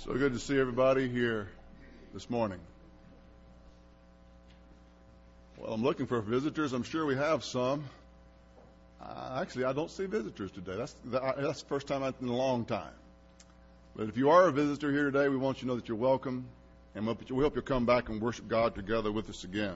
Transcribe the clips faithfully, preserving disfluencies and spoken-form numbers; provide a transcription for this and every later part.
So good to see everybody here this morning. Well, I'm looking for visitors. I'm sure we have some. Uh, actually, I don't see visitors today. That's that's the first time in a long time. But if you are a visitor here today, we want you to know that you're welcome, and we hope you'll come back and worship God together with us again.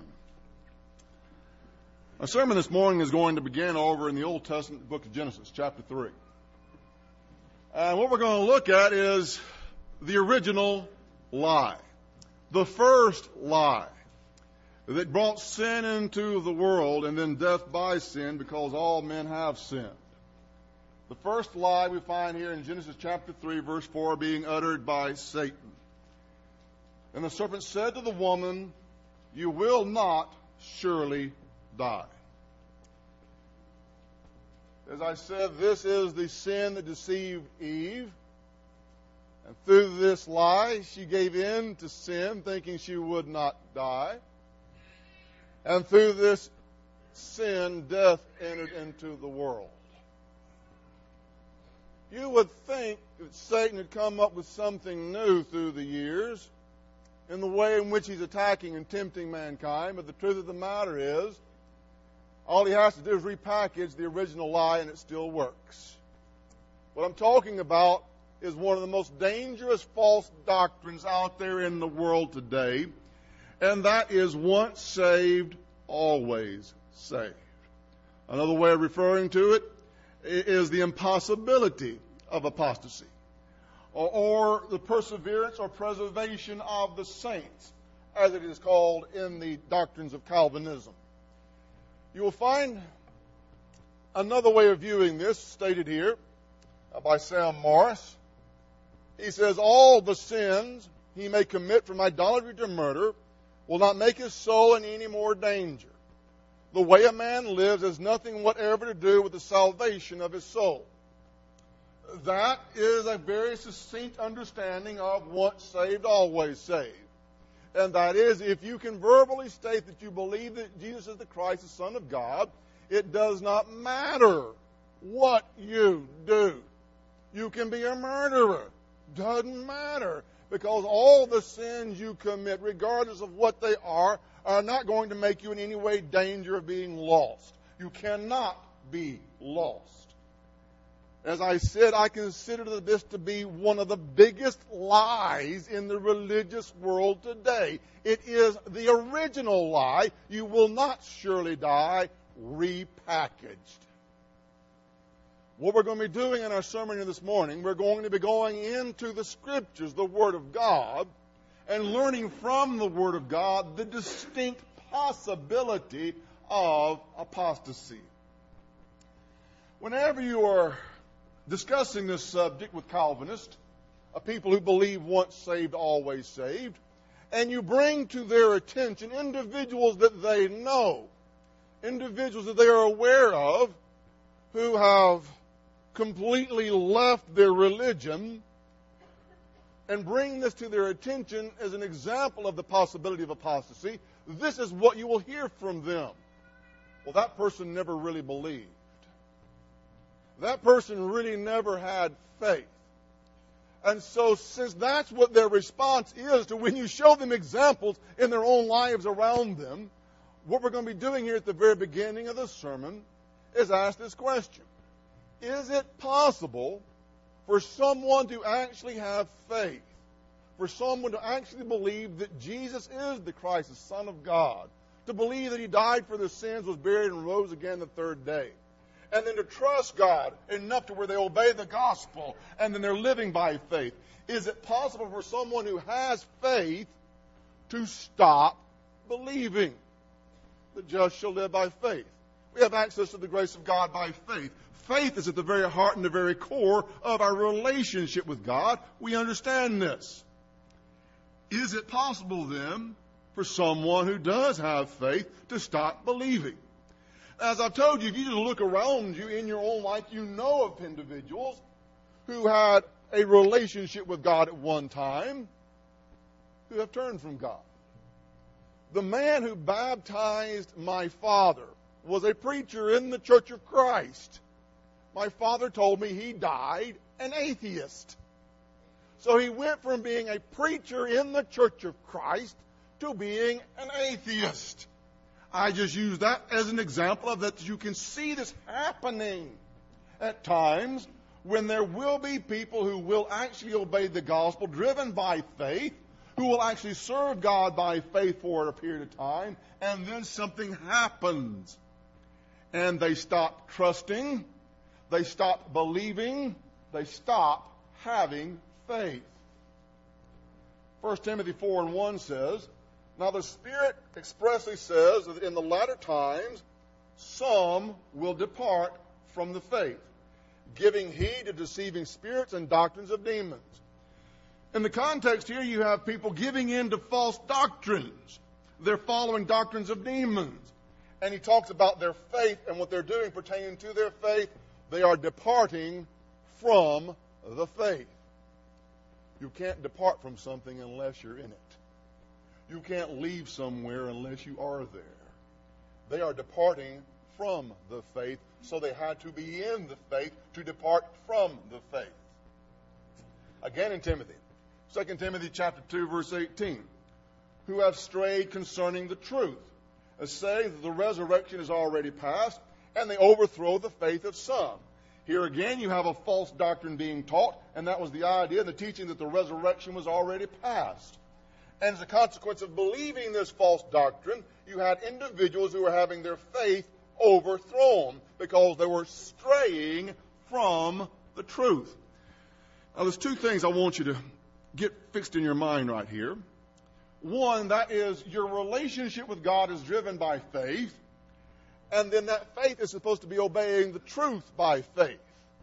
Our sermon this morning is going to begin over in the Old Testament book of Genesis, chapter three. And what we're going to look at is the original lie, the first lie that brought sin into the world and then death by sin because all men have sinned. The first lie we find here in Genesis chapter three, verse four, being uttered by Satan. And the serpent said to the woman, "You will not surely die." As I said, this is the sin that deceived Eve. And through this lie, she gave in to sin, thinking she would not die. And through this sin, death entered into the world. You would think that Satan had come up with something new through the years in the way in which he's attacking and tempting mankind, but the truth of the matter is, all he has to do is repackage the original lie and it still works. What I'm talking about is one of the most dangerous false doctrines out there in the world today, and that is once saved, always saved. Another way of referring to it is the impossibility of apostasy, or, or the perseverance or preservation of the saints, as it is called in the doctrines of Calvinism. You will find another way of viewing this stated here by Sam Morris. He says, all the sins he may commit from idolatry to murder will not make his soul in any more danger. The way a man lives has nothing whatever to do with the salvation of his soul. That is a very succinct understanding of once saved, always saved. And that is, if you can verbally state that you believe that Jesus is the Christ, the Son of God, it does not matter what you do. You can be a murderer. Doesn't matter, because all the sins you commit, regardless of what they are, are not going to make you in any way danger of being lost. You cannot be lost. As I said, I consider this to be one of the biggest lies in the religious world today. It is the original lie, you will not surely die, repackaged. What we're going to be doing in our sermon here this morning, we're going to be going into the Scriptures, the Word of God, and learning from the Word of God the distinct possibility of apostasy. Whenever you are discussing this subject with Calvinists, a people who believe once saved, always saved, and you bring to their attention individuals that they know, individuals that they are aware of, who have completely left their religion, and bring this to their attention as an example of the possibility of apostasy, this is what you will hear from them. Well, that person never really believed. That person really never had faith. And so, since that's what their response is to when you show them examples in their own lives around them, what we're going to be doing here at the very beginning of the sermon is ask this question. Is it possible for someone to actually have faith, for someone to actually believe that Jesus is the Christ, the Son of God, to believe that He died for their sins, was buried, and rose again the third day, and then to trust God enough to where they obey the gospel, and then they're living by faith? Is it possible for someone who has faith to stop believing? The just shall live by faith. We have access to the grace of God by faith. Faith is at the very heart and the very core of our relationship with God. We understand this. Is it possible, then, for someone who does have faith to stop believing? As I've told you, if you just look around you in your own life, you know of individuals who had a relationship with God at one time who have turned from God. The man who baptized my father was a preacher in the Church of Christ. My father told me he died an atheist. So he went from being a preacher in the Church of Christ to being an atheist. I just use that as an example of that you can see this happening at times when there will be people who will actually obey the gospel driven by faith, who will actually serve God by faith for a period of time, and then something happens. And they stop trusting, they stop believing, they stop having faith. First Timothy four and one says, "Now the Spirit expressly says that in the latter times some will depart from the faith, giving heed to deceiving spirits and doctrines of demons." In the context here, you have people giving in to false doctrines. They're following doctrines of demons. And he talks about their faith and what they're doing pertaining to their faith. They are departing from the faith. You can't depart from something unless you're in it. You can't leave somewhere unless you are there. They are departing from the faith, so they had to be in the faith to depart from the faith. Again in Timothy, Second Timothy chapter two, verse eighteen, "Who have strayed concerning the truth, as saying that the resurrection is already past, and they overthrow the faith of some." Here again, you have a false doctrine being taught, and that was the idea, the teaching that the resurrection was already past. And as a consequence of believing this false doctrine, you had individuals who were having their faith overthrown because they were straying from the truth. Now, there's two things I want you to get fixed in your mind right here. One, that is your relationship with God is driven by faith, and then that faith is supposed to be obeying the truth by faith.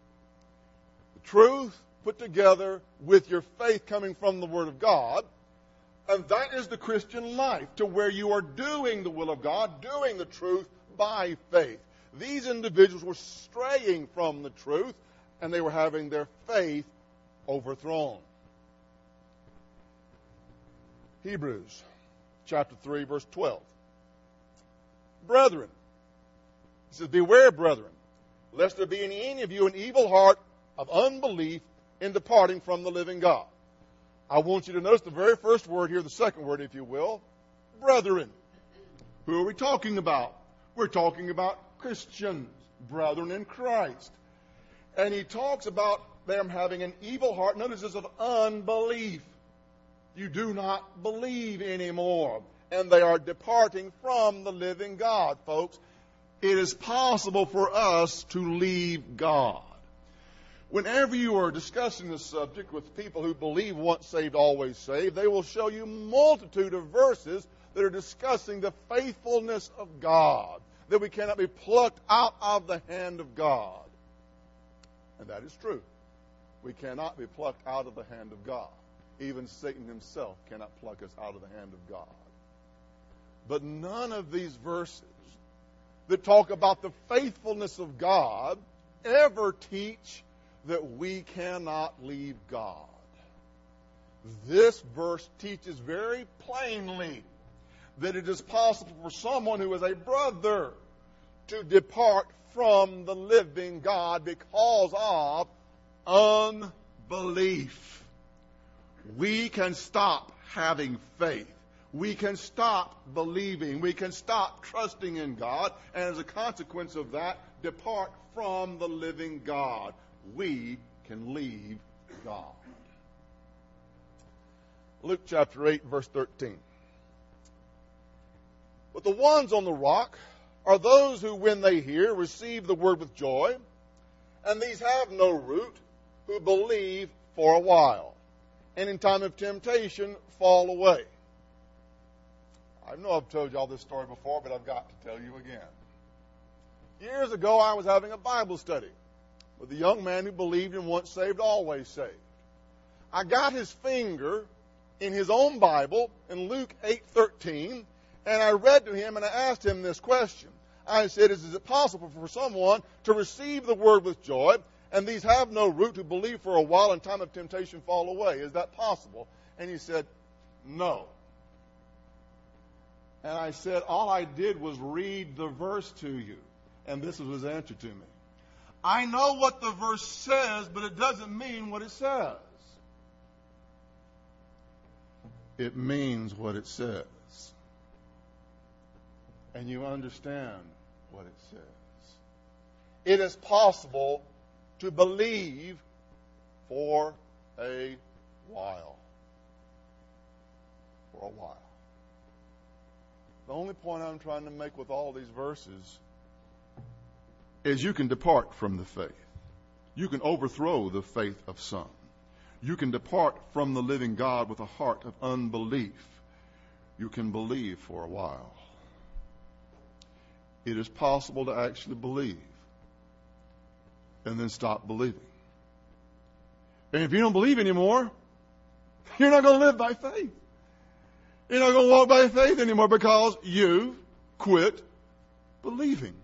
The truth put together with your faith coming from the Word of God, and that is the Christian life, to where you are doing the will of God, doing the truth by faith. These individuals were straying from the truth, and they were having their faith overthrown. Hebrews chapter three, verse twelve. "Brethren," he says, "beware, brethren, lest there be in any of you an evil heart of unbelief in departing from the living God." I want you to notice the very first word here, the second word, if you will, brethren. Who are we talking about? We're talking about Christians, brethren in Christ. And he talks about them having an evil heart, notice this, of unbelief. You do not believe anymore. And they are departing from the living God, folks. It is possible for us to leave God. Whenever you are discussing this subject with people who believe once saved, always saved, they will show you a multitude of verses that are discussing the faithfulness of God, that we cannot be plucked out of the hand of God. And that is true. We cannot be plucked out of the hand of God. Even Satan himself cannot pluck us out of the hand of God. But none of these verses that talk about the faithfulness of God ever teach that we cannot leave God. This verse teaches very plainly that it is possible for someone who is a brother to depart from the living God because of unbelief. We can stop having faith. We can stop believing. We can stop trusting in God. And as a consequence of that, depart from the living God. We can leave God. Luke chapter eight, verse thirteen. "But the ones on the rock are those who, when they hear, receive the word with joy. And these have no root, who believe for a while, and in time of temptation fall away." I know I've told you all this story before, but I've got to tell you again. Years ago, I was having a Bible study with a young man who believed in once saved, always saved. I got his finger in his own Bible in Luke eight thirteen, and I read to him and I asked him this question. I said, is it possible for someone to receive the word with joy, and these have no root, who believe for a while, in time of temptation fall away? Is that possible? And he said, no. And I said, all I did was read the verse to you. And this was his answer to me. I know what the verse says, but it doesn't mean what it says. it means what it says. And you understand what it says. It is possible to believe for a while. For a while. The only point I'm trying to make with all these verses is you can depart from the faith. You can overthrow the faith of some. You can depart from the living God with a heart of unbelief. You can believe for a while. It is possible to actually believe and then stop believing. And if you don't believe anymore, you're not going to live by faith. You're not going to walk by faith anymore because you quit believing.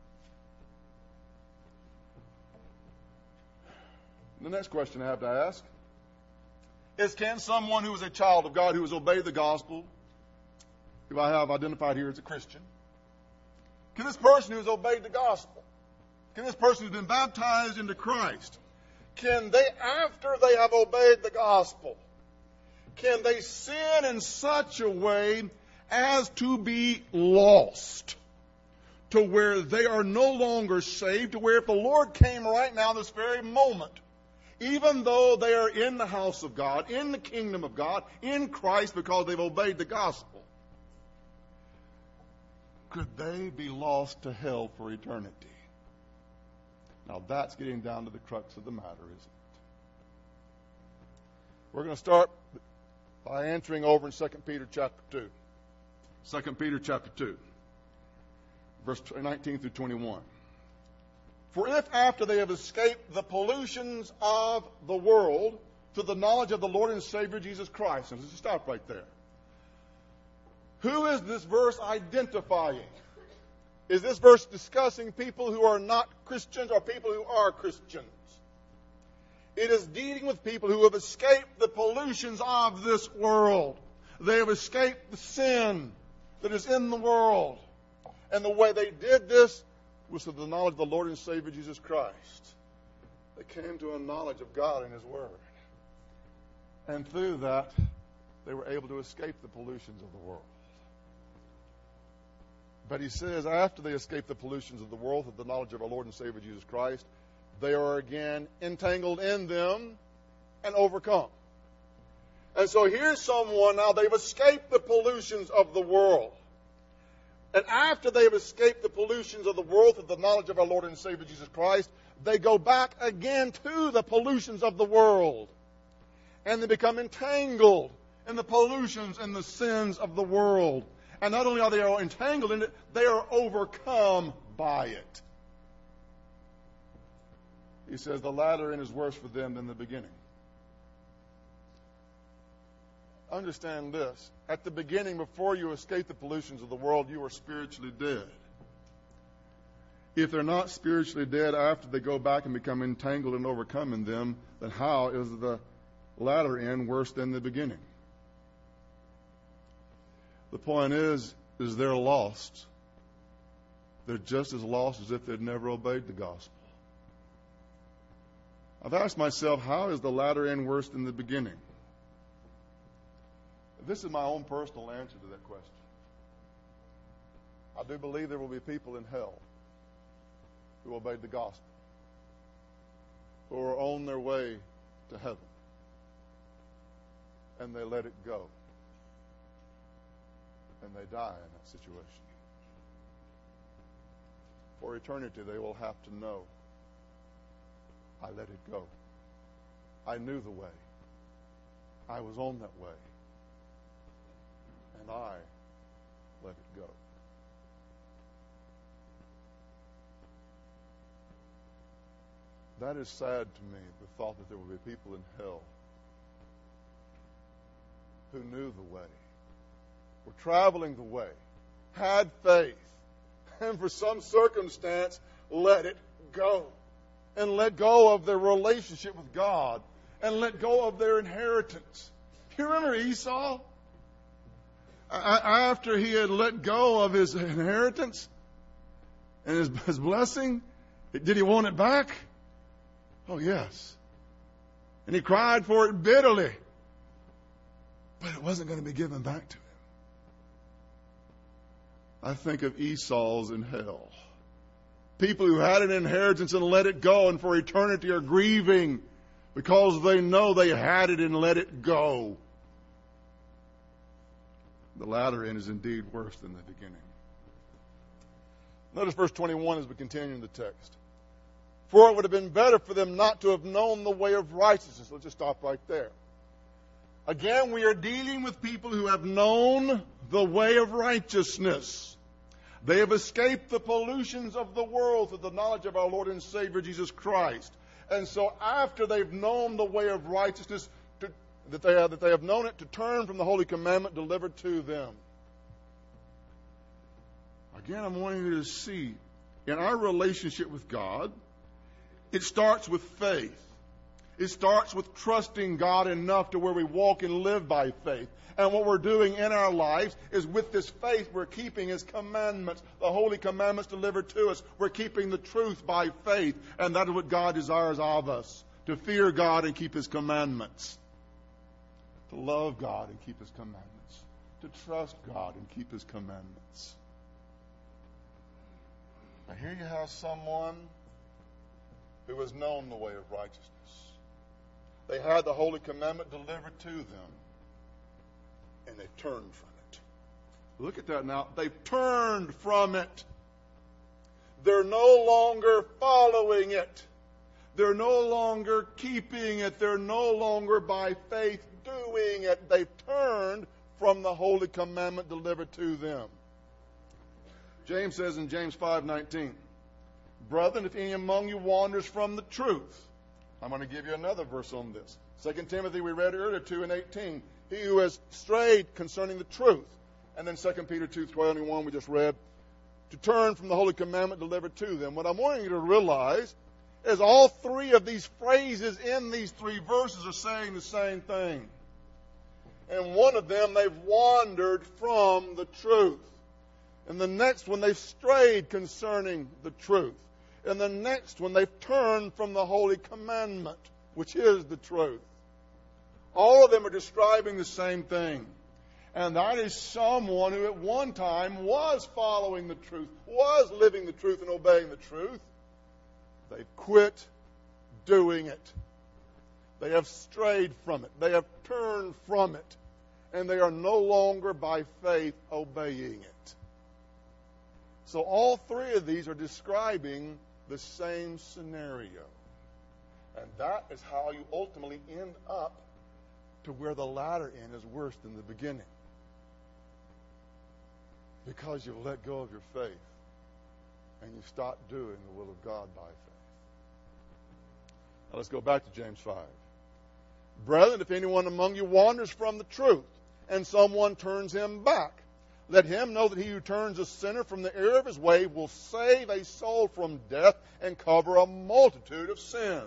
The next question I have to ask is, can someone who is a child of God, who has obeyed the gospel, who I have identified here as a Christian, can this person who has obeyed the gospel, can this person who's been baptized into Christ, can they, after they have obeyed the gospel, can they sin in such a way as to be lost, to where they are no longer saved, to where if the Lord came right now, this very moment, even though they are in the house of God, in the kingdom of God, in Christ because they've obeyed the gospel, could they be lost to hell for eternity? Now that's getting down to the crux of the matter, isn't it? We're going to start by answering over in Second Peter chapter two. Second Peter chapter two, verse nineteen through twenty-one. For if after they have escaped the pollutions of the world to the knowledge of the Lord and Savior Jesus Christ. And let's just stop right there. Who is this verse identifying? Is this verse discussing people who are not Christians or people who are Christians? It is dealing with people who have escaped the pollutions of this world. They have escaped the sin that is in the world. And the way they did this was through the knowledge of the Lord and Savior Jesus Christ. They came to a knowledge of God and His Word. And through that, they were able to escape the pollutions of the world. But he says, after they escape the pollutions of the world through the knowledge of our Lord and Savior Jesus Christ, they are again entangled in them and overcome. And so here's someone now, they've escaped the pollutions of the world. And after they've escaped the pollutions of the world through the knowledge of our Lord and Savior Jesus Christ, they go back again to the pollutions of the world. And they become entangled in the pollutions and the sins of the world. And not only are they entangled in it, they are overcome by it. He says the latter end is worse for them than the beginning. Understand this. At the beginning, before you escape the pollutions of the world, you are spiritually dead. If they're not spiritually dead after they go back and become entangled and overcome in them, then how is the latter end worse than the beginning? The point is, is they're lost. They're just as lost as if they'd never obeyed the gospel. I've asked myself, how is the latter end worse than the beginning? This is my own personal answer to that question. I do believe there will be people in hell who obeyed the gospel, who are on their way to heaven, and they let it go. And they die in that situation. For eternity, they will have to know, I let it go. I knew the way. I was on that way. And I let it go. That is sad to me, the thought that there will be people in hell who knew the way, were traveling the way, had faith, and for some circumstance let it go. And let go of their relationship with God. And let go of their inheritance. You remember Esau? After he had let go of his inheritance and his, his blessing, did he want it back? Oh, yes. And he cried for it bitterly. but it wasn't going to be given back to him. I think of Esau's in hell. People who had an inheritance and let it go and for eternity are grieving because they know they had it and let it go. The latter end is indeed worse than the beginning. Notice verse twenty-one as we continue in the text. For it would have been better for them not to have known the way of righteousness. Let's just stop right there. Again, we are dealing with people who have known the way of righteousness. They have escaped the pollutions of the world through the knowledge of our Lord and Savior Jesus Christ. And so after they've known the way of righteousness, to, that, they have, that they have known it, to turn from the holy commandment delivered to them. Again, I'm wanting you to see, in our relationship with God, it starts with faith. It starts with trusting God enough to where we walk and live by faith. And what we're doing in our lives is with this faith, we're keeping His commandments, the holy commandments delivered to us. We're keeping the truth by faith. And that is what God desires of us, to fear God and keep His commandments. To love God and keep His commandments. To trust God and keep His commandments. Now here you have someone who has known the way of righteousness. They had the holy commandment delivered to them, and they turned from it. Look at that now. They've turned from it. They're no longer following it. They're no longer keeping it. They're no longer by faith doing it. They've turned from the holy commandment delivered to them. James says in James five nineteen, Brethren, if any among you wanders from the truth. I'm going to give you another verse on this. Second Timothy, we read earlier, two and eighteen. He who has strayed concerning the truth. And then Second Peter two twenty-one, we just read, to turn from the holy commandment delivered to them. What I'm wanting you to realize is all three of these phrases in these three verses are saying the same thing. And one of them, they've wandered from the truth. And the next one, they've strayed concerning the truth. And the next one, they've turned from the holy commandment, which is the truth. All of them are describing the same thing. And that is someone who at one time was following the truth, was living the truth and obeying the truth. They've quit doing it. They have strayed from it. They have turned from it. And they are no longer by faith obeying it. So all three of these are describing the same scenario. And that is how you ultimately end up to where the latter end is worse than the beginning. Because you've let go of your faith and you stop doing the will of God by faith. Now let's go back to James five. Brethren, if anyone among you wanders from the truth and someone turns him back, let him know that he who turns a sinner from the error of his way will save a soul from death and cover a multitude of sins.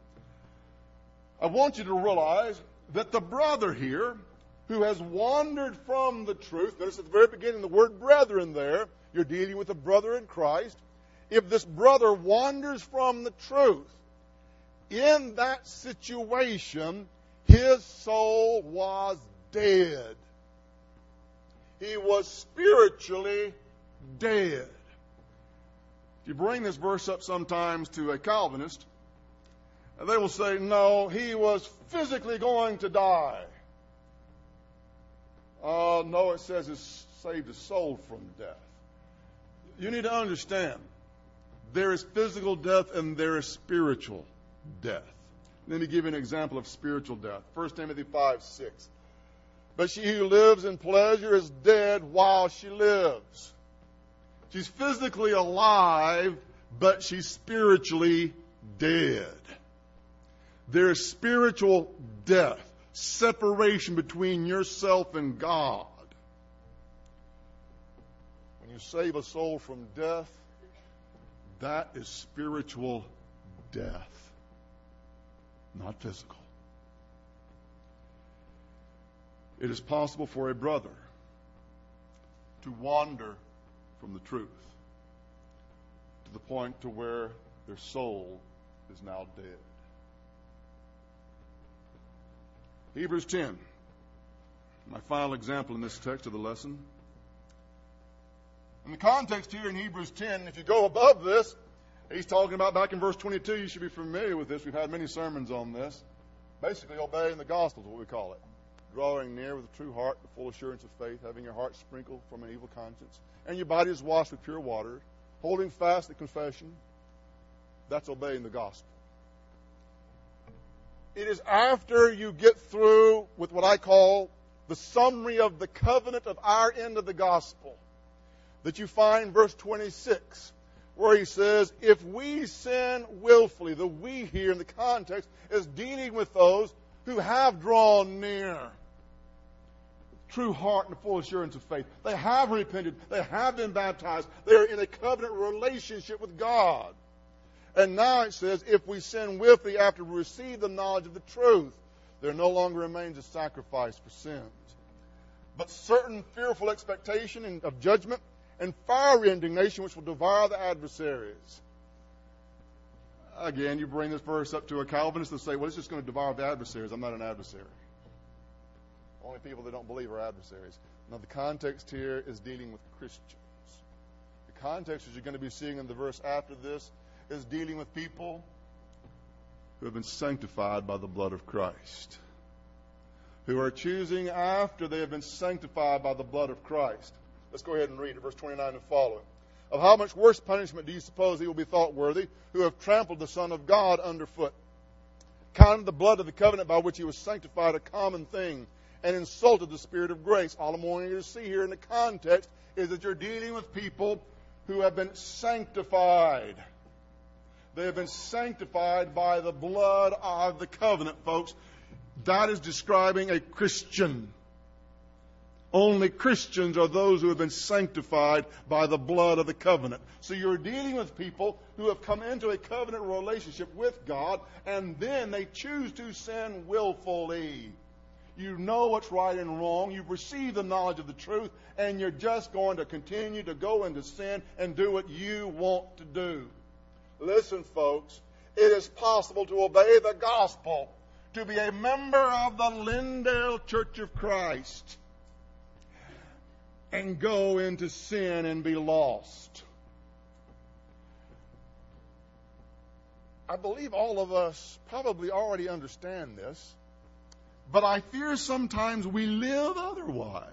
I want you to realize that the brother here who has wandered from the truth, notice at the very beginning the word brethren there, you're dealing with a brother in Christ. If this brother wanders from the truth, in that situation, his soul was dead. He was spiritually dead. If you bring this verse up sometimes to a Calvinist, they will say, no, he was physically going to die. Uh, no, it says it saved his soul from death. You need to understand, there is physical death and there is spiritual death. Let me give you an example of spiritual death. First Timothy five six. But she who lives in pleasure is dead while she lives. She's physically alive, but she's spiritually dead. There is spiritual death, separation between yourself and God. When you save a soul from death, that is spiritual death, not physical. It is possible for a brother to wander from the truth to the point to where their soul is now dead. Hebrews ten. My final example in this text of the lesson. In the context here in Hebrews ten, if you go above this, he's talking about back in verse twenty-two. You should be familiar with this. We've had many sermons on this. Basically, obeying the gospel is what we call it. Drawing near with a true heart, the full assurance of faith, having your heart sprinkled from an evil conscience, and your body is washed with pure water, holding fast the confession. That's obeying the gospel. It is after you get through with what I call the summary of the covenant of our end of the gospel that you find verse twenty-six, where he says, if we sin willfully, the we here in the context is dealing with those who have drawn near. True heart and full assurance of faith. They have repented. They have been baptized. They are in a covenant relationship with God. And now it says, if we sin willfully after we receive the knowledge of the truth, there no longer remains a sacrifice for sins, but certain fearful expectation of judgment and fiery indignation which will devour the adversaries. Again, you bring this verse up to a Calvinist and say, well, it's just going to devour the adversaries. I'm not an adversary. Only people that don't believe are adversaries. Now, the context here is dealing with Christians. The context, as you're going to be seeing in the verse after this, is dealing with people who have been sanctified by the blood of Christ, who are choosing after they have been sanctified by the blood of Christ. Let's go ahead and read it, verse twenty-nine and following. Of how much worse punishment do you suppose he will be thought worthy who have trampled the Son of God underfoot, counted the blood of the covenant by which he was sanctified a common thing, and insulted the Spirit of grace? All I'm wanting you to see here in the context is that you're dealing with people who have been sanctified. They have been sanctified by the blood of the covenant, folks. That is describing a Christian. Only Christians are those who have been sanctified by the blood of the covenant. So you're dealing with people who have come into a covenant relationship with God, and then they choose to sin willfully. You know what's right and wrong. You've received the knowledge of the truth, and you're just going to continue to go into sin and do what you want to do. Listen, folks, it is possible to obey the gospel, to be a member of the Lindale Church of Christ, and go into sin and be lost. I believe all of us probably already understand this, but I fear sometimes we live otherwise.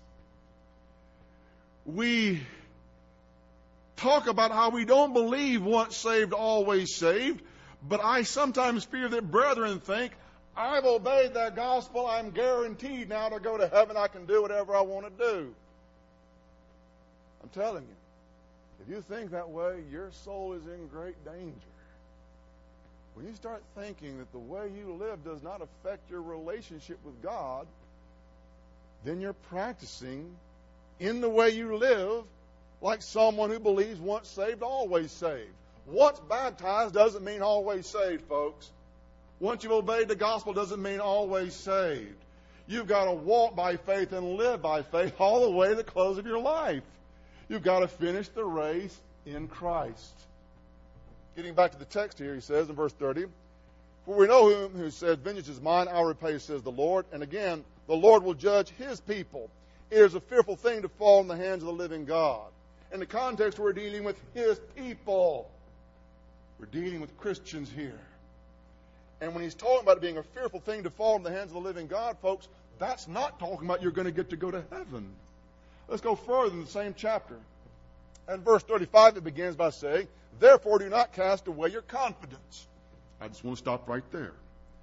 We talk about how we don't believe once saved, always saved, but I sometimes fear that brethren think, I've obeyed that gospel, I'm guaranteed now to go to heaven, I can do whatever I want to do. I'm telling you, if you think that way, your soul is in great danger. When you start thinking that the way you live does not affect your relationship with God, then you're practicing in the way you live like someone who believes once saved, always saved. Once baptized doesn't mean always saved, folks. Once you've obeyed the gospel doesn't mean always saved. You've got to walk by faith and live by faith all the way to the close of your life. You've got to finish the race in Christ. Getting back to the text here, he says in verse thirty, for we know him who said, vengeance is mine, I'll repay, says the Lord. And again, the Lord will judge his people. It is a fearful thing to fall in the hands of the living God. In the context, we're dealing with his people. We're dealing with Christians here. And when he's talking about it being a fearful thing to fall in the hands of the living God, folks, that's not talking about you're going to get to go to heaven. Let's go further in the same chapter. And verse thirty-five, it begins by saying, therefore do not cast away your confidence. I just want to stop right there.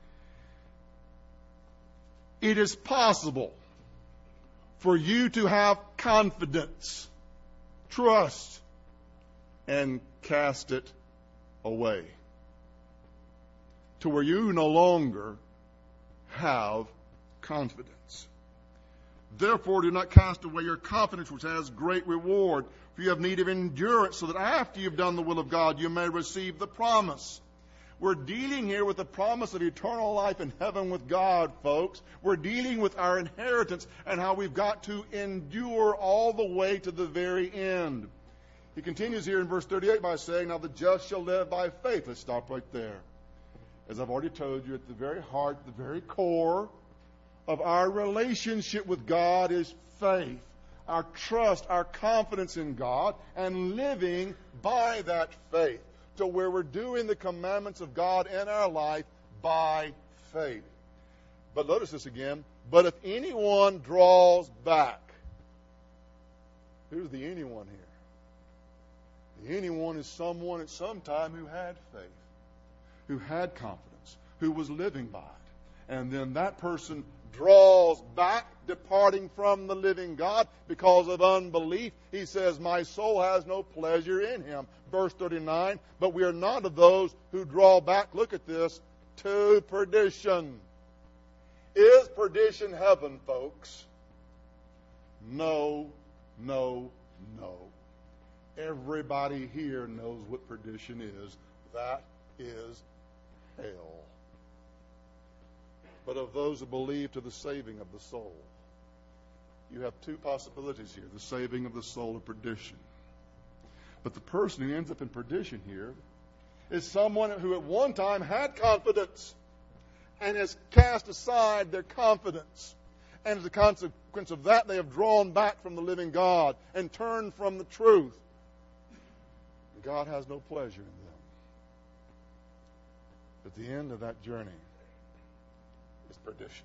It is possible for you to have confidence, trust, and cast it away, to where you no longer have confidence. Therefore, do not cast away your confidence, which has great reward, for you have need of endurance, so that after you've done the will of God, you may receive the promise. We're dealing here with the promise of eternal life in heaven with God, folks. We're dealing with our inheritance and how we've got to endure all the way to the very end. He continues here in verse thirty-eight by saying, now the just shall live by faith. Let's stop right there. As I've already told you, at the very heart, the very core of our relationship with God is faith. Our trust, our confidence in God, and living by that faith to where we're doing the commandments of God in our life by faith. But notice this again. But if anyone draws back, who's the anyone here? The anyone is someone at some time who had faith, who had confidence, who was living by it. And then that person draws back, departing from the living God because of unbelief. He says, my soul has no pleasure in him. Verse thirty-nine, but we are not of those who draw back, look at this, to perdition. Is perdition heaven, folks? No, no, no. Everybody here knows what perdition is. That is hell. But of those who believe to the saving of the soul, you have two possibilities here, the saving of the soul and perdition. But the person who ends up in perdition here is someone who at one time had confidence and has cast aside their confidence. And as a consequence of that, they have drawn back from the living God and turned from the truth. And God has no pleasure in them. At the end of that journey is perdition.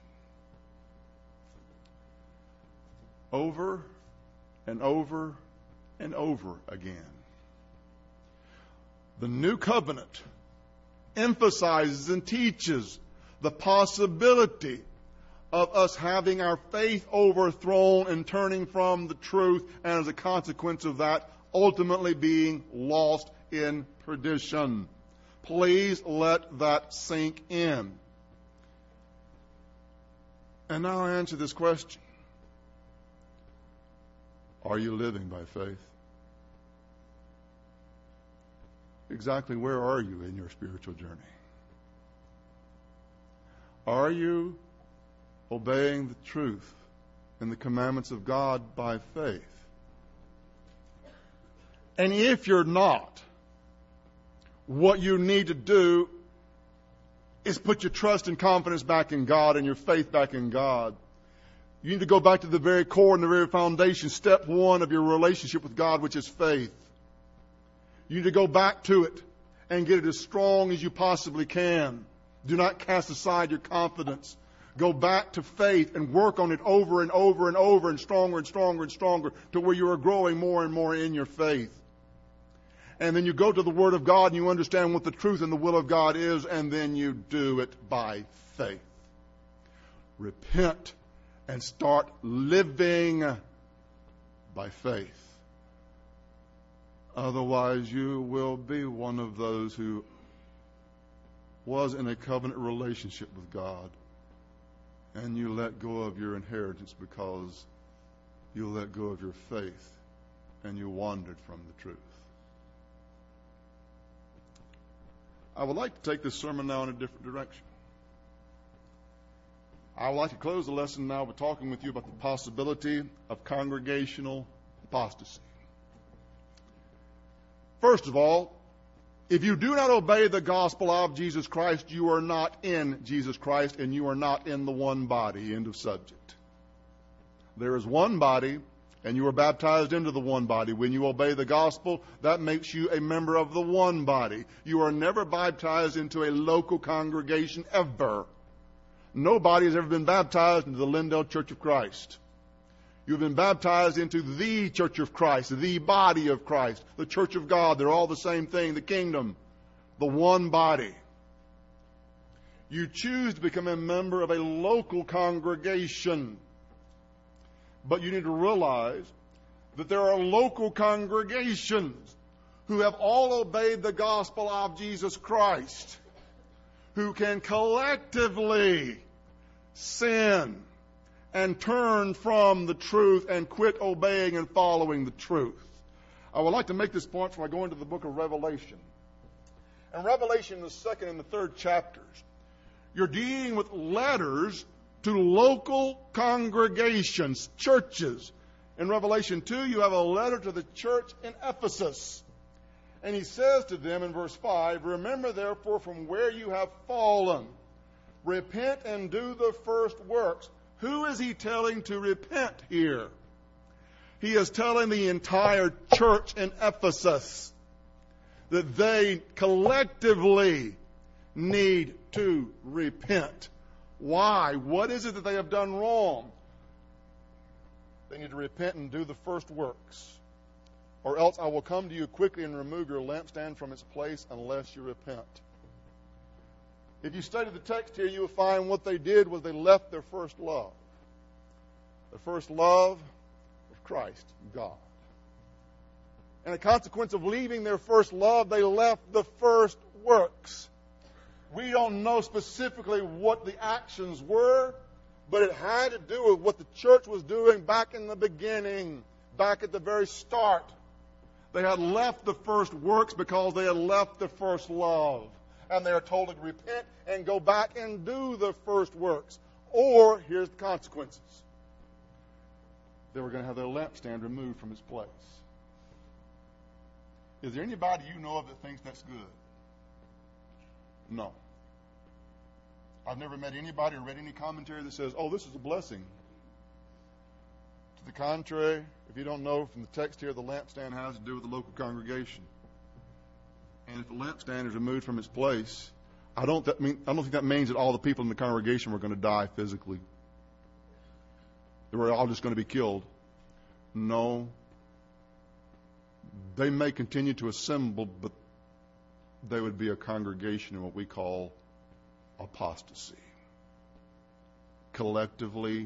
Over and over and over again. The new covenant emphasizes and teaches the possibility of us having our faith overthrown and turning from the truth, and as a consequence of that, ultimately being lost in perdition. Please let that sink in. And now I answer this question. Are you living by faith? Exactly where are you in your spiritual journey? Are you obeying the truth and the commandments of God by faith? And if you're not, what you need to do is put your trust and confidence back in God and your faith back in God. You need to go back to the very core and the very foundation, step one of your relationship with God, which is faith. You need to go back to it and get it as strong as you possibly can. Do not cast aside your confidence. Go back to faith and work on it over and over and over and stronger and stronger and stronger to where you are growing more and more in your faith. And then you go to the Word of God and you understand what the truth and the will of God is, and then you do it by faith. Repent and start living by faith. Otherwise, you will be one of those who was in a covenant relationship with God, and you let go of your inheritance because you let go of your faith and you wandered from the truth. I would like to take this sermon now in a different direction. I would like to close the lesson now by talking with you about the possibility of congregational apostasy. First of all, if you do not obey the gospel of Jesus Christ, you are not in Jesus Christ and you are not in the one body. End of subject. There is one body and you are baptized into the one body. When you obey the gospel, that makes you a member of the one body. You are never baptized into a local congregation ever. Nobody has ever been baptized into the Lindale Church of Christ. You've been baptized into the Church of Christ, the body of Christ, the Church of God. They're all the same thing, the kingdom, the one body. You choose to become a member of a local congregation. But you need to realize that there are local congregations who have all obeyed the gospel of Jesus Christ, who can collectively sin and turn from the truth and quit obeying and following the truth. I would like to make this point before I go into the book of Revelation. In Revelation, the second and the third chapters, you're dealing with letters to local congregations, churches. In Revelation two, you have a letter to the church in Ephesus. And he says to them in verse five, remember therefore from where you have fallen, repent and do the first works, Who is he telling to repent here? He is telling the entire church in Ephesus that they collectively need to repent. Why? What is it that they have done wrong? They need to repent and do the first works. Or else I will come to you quickly and remove your lampstand from its place unless you repent. If you study the text here, you will find what they did was they left their first love. The first love of Christ, God. And a consequence of leaving their first love, they left the first works. We don't know specifically what the actions were, but it had to do with what the church was doing back in the beginning, back at the very start. They had left the first works because they had left the first love. And they are told to repent and go back and do the first works. Or, here's the consequences. They were going to have their lampstand removed from its place. Is there anybody you know of that thinks that's good? No. I've never met anybody or read any commentary that says, oh, this is a blessing. To the contrary, if you don't know from the text here, the lampstand has to do with the local congregation. And if the lampstand is removed from its place, I don't, that mean, I don't think that means that all the people in the congregation were going to die physically. They were all just going to be killed. No. They may continue to assemble, but they would be a congregation in what we call apostasy. Collectively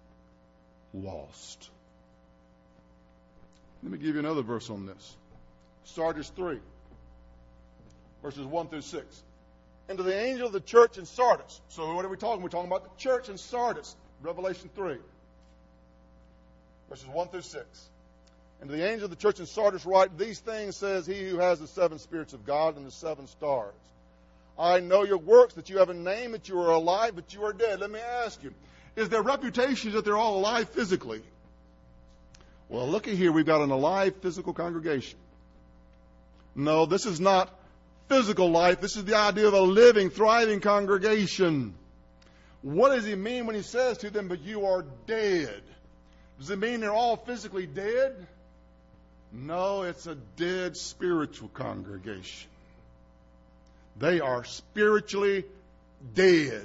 lost. Let me give you another verse on this. Sardis three, verses one through six. And to the angel of the church in Sardis. So what are we talking? We're talking about the church in Sardis. Revelation three, verses one through six. And to the angel of the church in Sardis write, these things says he who has the seven spirits of God and the seven stars. I know your works, that you have a name, that you are alive, but you are dead. Let me ask you, is their reputation that they're all alive physically? Well, looky here, we've got an alive physical congregation. No, this is not physical life. This is the idea of a living, thriving congregation. What does he mean when he says to them, but you are dead? Does it mean they're all physically dead? No, it's a dead spiritual congregation. They are spiritually dead.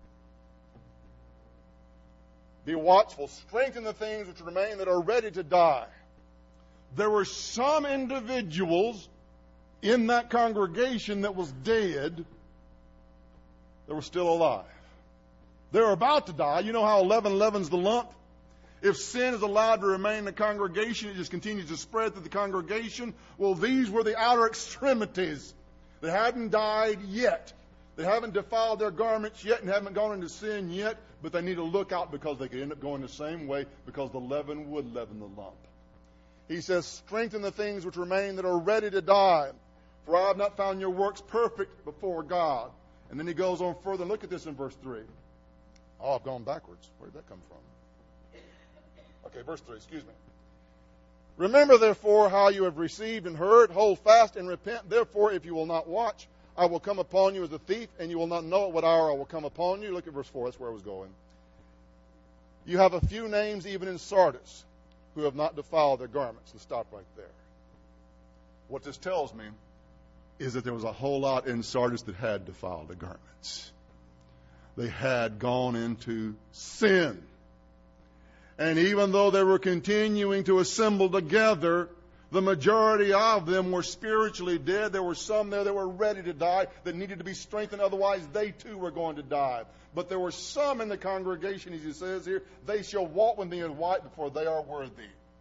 Be watchful, strengthen the things which remain that are ready to die. There were some individuals in that congregation that was dead that were still alive. They were about to die. You know how eleven eleven's the lump? If sin is allowed to remain in the congregation, it just continues to spread through the congregation. Well, these were the outer extremities. They hadn't died yet. They haven't defiled their garments yet and haven't gone into sin yet, but they need to look out because they could end up going the same way because the leaven would leaven the lump. He says, strengthen the things which remain that are ready to die, for I have not found your works perfect before God. And then he goes on further. Look at this in verse three. Oh, I've gone backwards. Where did that come from? Okay, verse three, excuse me. Remember, therefore, how you have received and heard. Hold fast and repent. Therefore, if you will not watch, I will come upon you as a thief, and you will not know at what hour I will come upon you. Look at verse four. That's where I was going. You have a few names even in Sardis who have not defiled their garments. Let's stop right there. What this tells me is that there was a whole lot in Sardis that had defiled their garments. They had gone into sin. And even though they were continuing to assemble together, the majority of them were spiritually dead. There were some there that were ready to die that needed to be strengthened. Otherwise, they too were going to die. But there were some in the congregation, as he says here, they shall walk with me in white before they are worthy.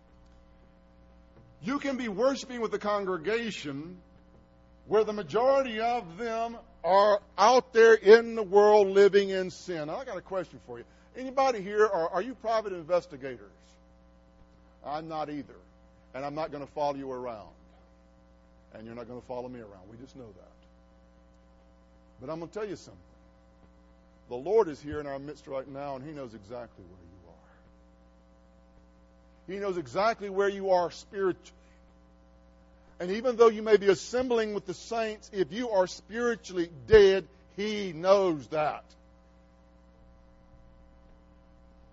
You can be worshiping with the congregation where the majority of them are out there in the world living in sin. Now, I got a question for you. Anybody here, are, are you private investigators? I'm not either. And I'm not going to follow you around. And you're not going to follow me around. We just know that. But I'm going to tell you something. The Lord is here in our midst right now, and he knows exactly where you are. He knows exactly where you are spiritually. And even though you may be assembling with the saints, if you are spiritually dead, he knows that.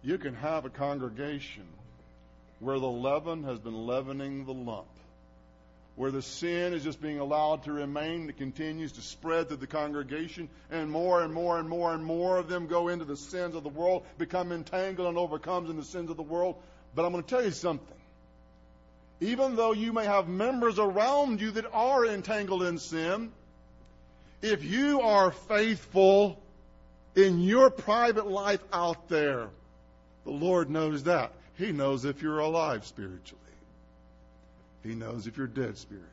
You can have a congregation where the leaven has been leavening the lump, where the sin is just being allowed to remain. It continues to spread through the congregation, and more and more and more and more of them go into the sins of the world, become entangled and overcomes in the sins of the world. But I'm going to tell you something. Even though you may have members around you that are entangled in sin, if you are faithful in your private life out there, the Lord knows that. He knows if you're alive spiritually. He knows if you're dead spiritually.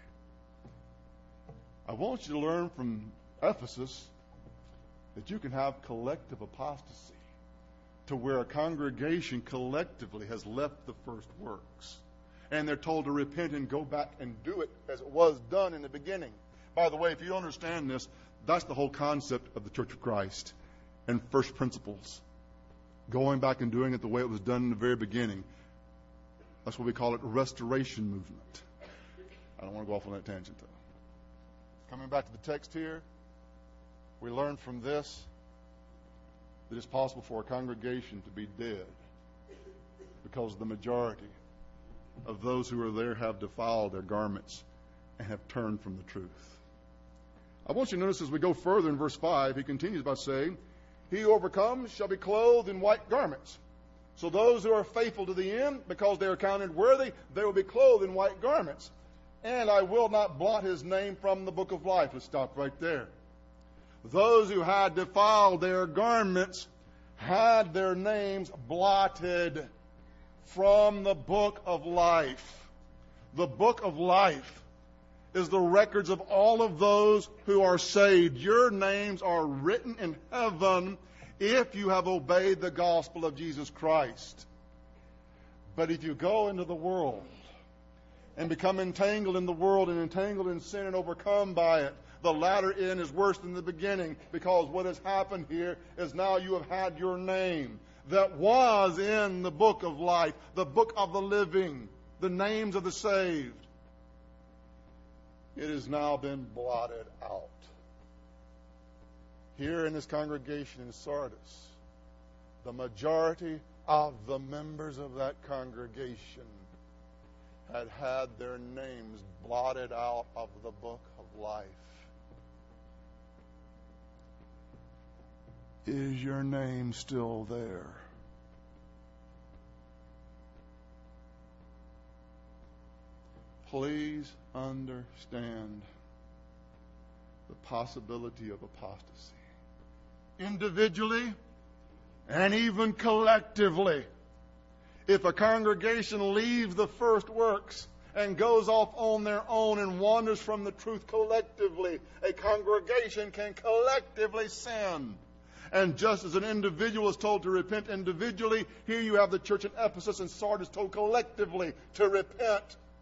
I want you to learn from Ephesus that you can have collective apostasy, to where a congregation collectively has left the first works, and they're told to repent and go back and do it as it was done in the beginning. By the way, if you don't understand this, that's the whole concept of the Church of Christ and first principles. Going back and doing it the way it was done in the very beginning. That's what we call it, a restoration movement. I don't want to go off on that tangent, though. Coming back to the text here, we learn from this that it's possible for a congregation to be dead because the majority of those who are there have defiled their garments and have turned from the truth. I want you to notice as we go further in verse five, he continues by saying, he who overcomes shall be clothed in white garments. So those who are faithful to the end, because they are counted worthy, they will be clothed in white garments. And I will not blot his name from the book of life. Let's stop right there. Those who had defiled their garments had their names blotted from the book of life. The book of life is the records of all of those who are saved. Your names are written in heaven if you have obeyed the gospel of Jesus Christ. But if you go into the world and become entangled in the world and entangled in sin and overcome by it, the latter end is worse than the beginning, because what has happened here is now you have had your name that was in the book of life, the book of the living, the names of the saved. It has now been blotted out. Here in this congregation in Sardis, the majority of the members of that congregation had had their names blotted out of the book of life. Is your name still there? Please understand the possibility of apostasy. Individually and even collectively. If a congregation leaves the first works and goes off on their own and wanders from the truth collectively, a congregation can collectively sin. And just as an individual is told to repent individually, here you have the church in Ephesus and Sardis told collectively to repent.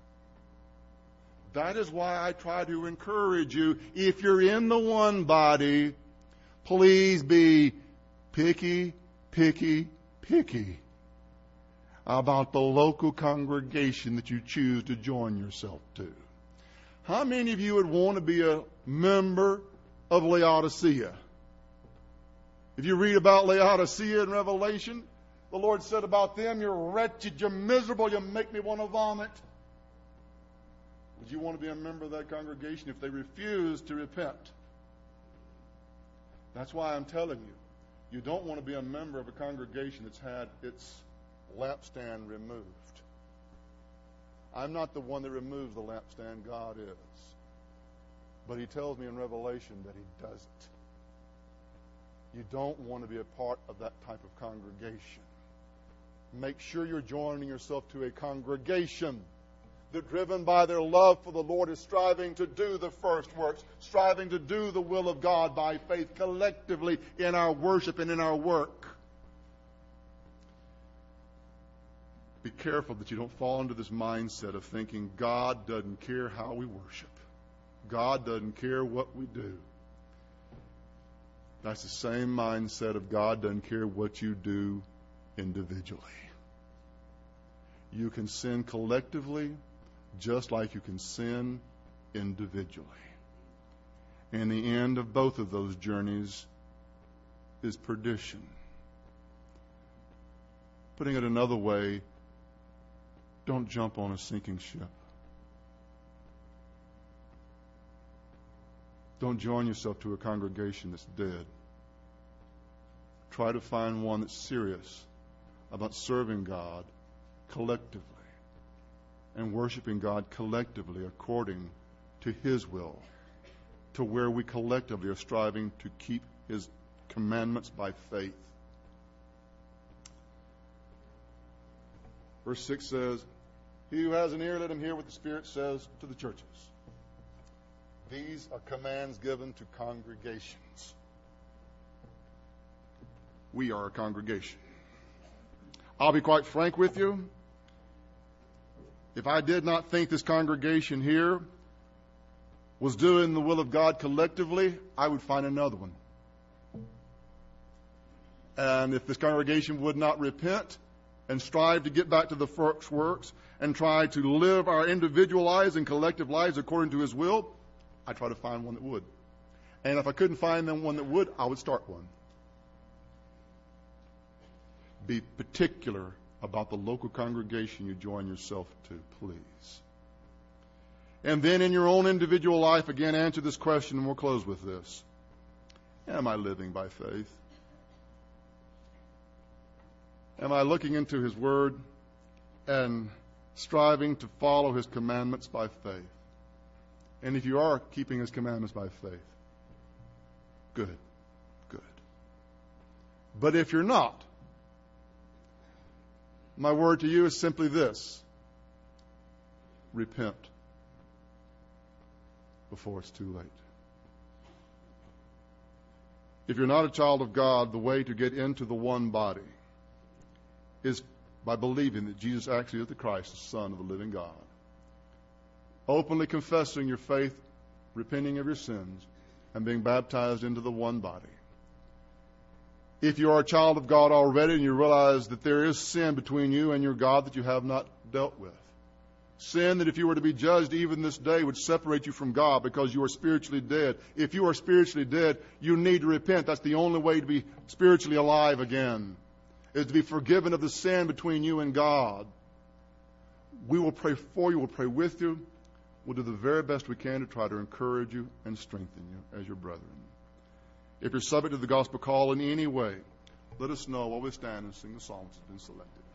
That is why I try to encourage you, if you're in the one body, please be picky, picky, picky about the local congregation that you choose to join yourself to. How many of you would want to be a member of Laodicea? If you read about Laodicea in Revelation, the Lord said about them, you're wretched, you're miserable, you make me want to vomit. Would you want to be a member of that congregation if they refuse to repent? That's why I'm telling you, you don't want to be a member of a congregation that's had its lampstand removed. I'm not the one that removes the lampstand, God is. But He tells me in Revelation that He doesn't. You don't want to be a part of that type of congregation. Make sure you're joining yourself to a congregation that, driven by their love for the Lord, is striving to do the first works, striving to do the will of God by faith collectively in our worship and in our work. Be careful that you don't fall into this mindset of thinking God doesn't care how we worship. God doesn't care what we do. That's the same mindset of God doesn't care what you do individually. You can sin collectively just like you can sin individually. And the end of both of those journeys is perdition. Putting it another way, don't jump on a sinking ship. Don't join yourself to a congregation that's dead. Try to find one that's serious about serving God collectively and worshiping God collectively according to His will, to where we collectively are striving to keep His commandments by faith. Verse six says, "He who has an ear, let him hear what the Spirit says to the churches." These are commands given to congregations. We are a congregation. I'll be quite frank with you. If I did not think this congregation here was doing the will of God collectively, I would find another one. And if this congregation would not repent and strive to get back to the first works and try to live our individual lives and collective lives according to His will, I'd try to find one that would. And if I couldn't find them one that would, I would start one. Be particular about the local congregation you join yourself to, please. And then in your own individual life, again, answer this question, and we'll close with this. Am I living by faith? Am I looking into His Word and striving to follow His commandments by faith? And if you are keeping His commandments by faith, good, good. But if you're not, my word to you is simply this: repent before it's too late. If you're not a child of God, the way to get into the one body is by believing that Jesus actually is the Christ, the Son of the living God. Openly confessing your faith, repenting of your sins, and being baptized into the one body. If you are a child of God already and you realize that there is sin between you and your God that you have not dealt with, sin that if you were to be judged even this day would separate you from God because you are spiritually dead. If you are spiritually dead, you need to repent. That's the only way to be spiritually alive again, is to be forgiven of the sin between you and God. We will pray for you. We'll pray with you. We'll do the very best we can to try to encourage you and strengthen you as your brethren. If you're subject to the gospel call in any way, let us know while we stand and sing the psalms that have been selected.